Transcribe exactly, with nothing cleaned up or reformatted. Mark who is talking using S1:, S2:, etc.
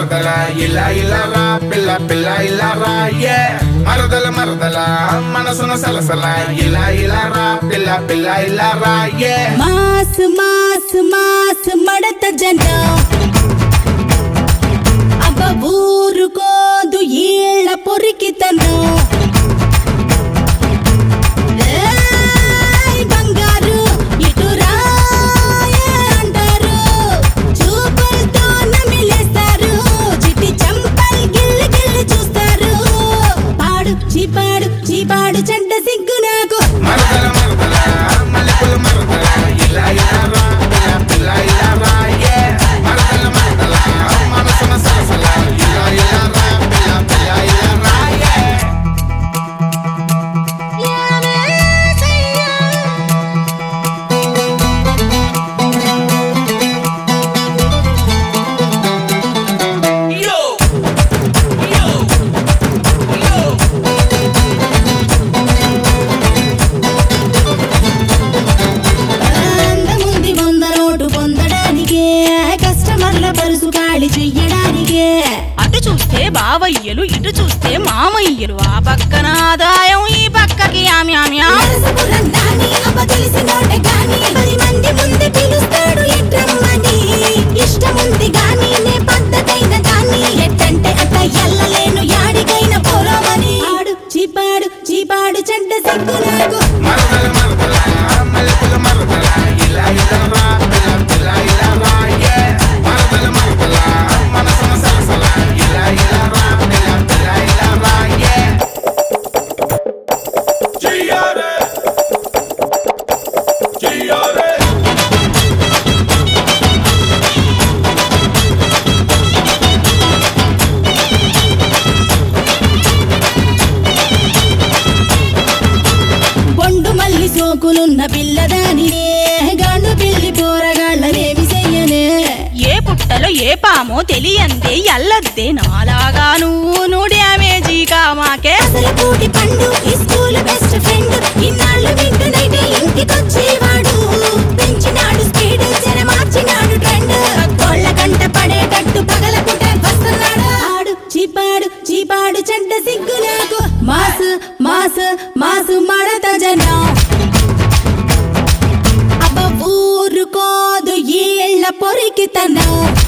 S1: మరదల ఇలా ఇలా రా పిల్ల పిల్ల ఇలా రా ఏ మరదల మరదల మనసున సలసల ఇలా ఇలా రా పిల్ల పిల్ల ఇలా రా ఏ
S2: మాస్ మాస్ మాస్ మడత జన అబ్బ ఊరుకోదు ఈళ్ళ పొరికితను బంగారు ఇటు రాయే అంటారు చూపులతో నమిలేస్తారు చిట్టి చంపల్ గిల్లి గిల్లి చూస్తారు పాడు చీపాడు చీపాడు చెడ్డ సిగ్గు నాకు
S1: మరదల మరదల మల్లెపూల మరదల ఇలా ఇలా రా పిల్ల పిల్ల ఇలా రా ఏ మరదల మరదల మనసున సలసల ఇలా ఇలా రా పిల్ల పిల్ల ఇలా రా ఏ
S2: అందముంది వంద నోటు పొందడానికే కస్టమర్ల పరుసు ఖాళీ చెయ్యడానికే
S3: అటు చూస్తే బావయ్యలు ఇటు చూస్తే మామయ్యలు ఆ పక్కన ఆదాయం ఈ పక్కకి ఆమ్యామ్యా
S2: నరసపురం దాని అబ్బ తెలిసినోడే గాని పది మంది ముందు పిలుస్తాడు ఎట్రమ్మని ఇష్టముంది గాని నే పద్ధతైన దాన్ని ఎట్టంటే అట్ట ఎల్లలేను యాడికైన పోరామని ఆడు చీపాడు చీపాడు చెడ్డ సిగ్గు నాకు
S1: మరదల మరదల మల్లెపూల మరదల ఇలా ఇలా రా పిల్ల పిల్ల ఇలా రా ఏ మరదల మరదల మనసున సలసల ఇలా ఇలా రా పిల్ల పిల్ల ఇలా రా ఏ చెయ్యారే చెయ్యారే
S2: బొండు మల్లి సోకులున్న పిల్లదానినే గాండు పిల్లి పోరగాళ్ళనేమి చెయ్యనే
S3: ఏ పుట్టలో ఏ పామో తెలియందే ఎల్లద్దే నాలాగా నువ్వు నువ్వు డ్యామేజీ కామాకే
S2: అసలు కూటి పండు ఈ స్కూల్ బెస్ట్ ఫ్రెండ్ ఇన్నాళ్ళు వింటునైతే ఇంటికొచ్చేవాడు పెంచినాడు స్పీడ్ చెర మార్చినాడు ట్రెండ్ కోళ్ళ కంట పడేటట్టు పగలకుంటే వస్తున్నాడు ఆడు చీపాడు చీపాడు చెడ్డ సిగ్గు నాకు మాస్ మాస్ మాసు మడత జనం అబ్బ ఊరుకోదు ఈళ్ళ పొరికితనం